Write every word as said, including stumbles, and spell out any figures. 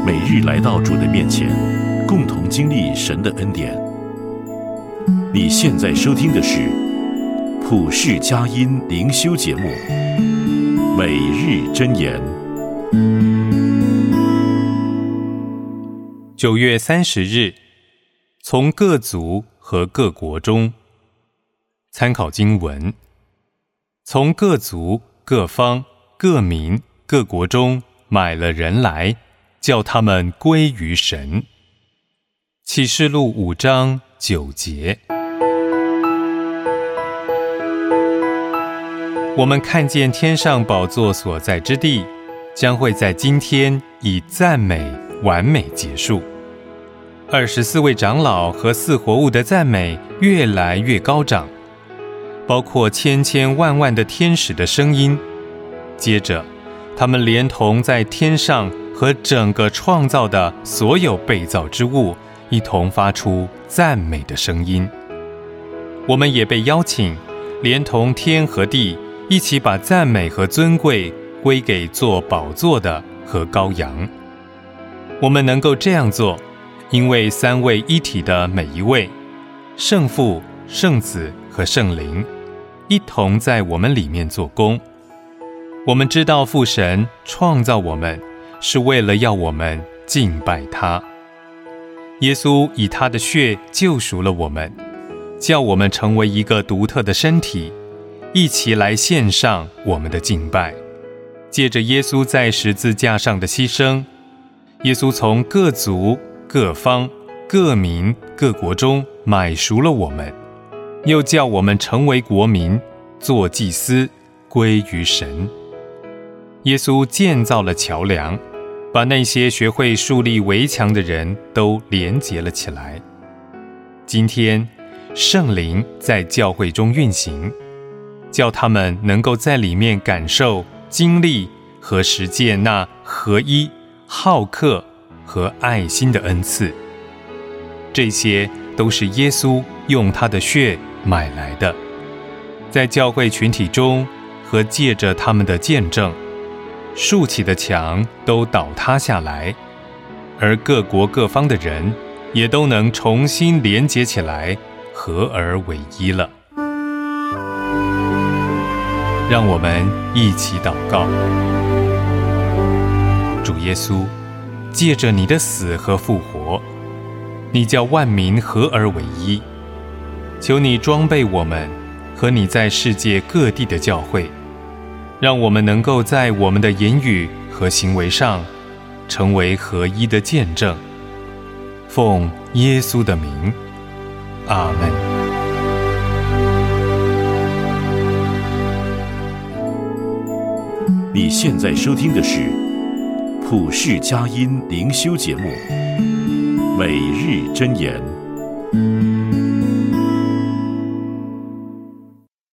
每日来到主的面前，共同经历神的恩典。你现在收听的是普世佳音灵修节目《每日箴言》。 九月三十日，从各族和各国中。参考经文：从各族、各方、各民、各国中买了人来，叫他们归于神。启示录五章九节。我们看见天上宝座所在之地，将会在今天以赞美完美结束。二十四位长老和四活物的赞美越来越高涨，包括千千万万的天使的声音。接着，他们连同在天上和整个创造的所有被造之物，一同发出赞美的声音。我们也被邀请，连同天和地，一起把赞美和尊贵归给坐宝座的和羔羊。我们能够这样做，因为三位一体的每一位，圣父、圣子和圣灵，一同在我们里面做工。我们知道父神创造我们，是为了要我们敬拜他。耶稣以他的血救赎了我们，叫我们成为一个独特的身体，一起来献上我们的敬拜。借着耶稣在十字架上的牺牲，耶稣从各族、各方、各民、各国中买赎了我们，又叫我们成为国民，做祭司，归于神。耶稣建造了桥梁，把那些学会树立围墙的人都连结了起来。今天，圣灵在教会中运行，叫他们能够在里面感受、经历和实践那合一、好客和爱心的恩赐。这些都是耶稣用他的血买来的，在教会群体中和借着他们的见证，竖起的墙都倒塌下来，而各国各方的人也都能重新连结起来，合而为一了。让我们一起祷告。主耶稣，借着你的死和复活，你叫万民合而为一。求你装备我们和你在世界各地的教会，让我们能够在我们的言语和行为上成为合一的见证。奉耶稣的名，阿们。 你现在收听的是普世佳音灵修节目《每日箴言》。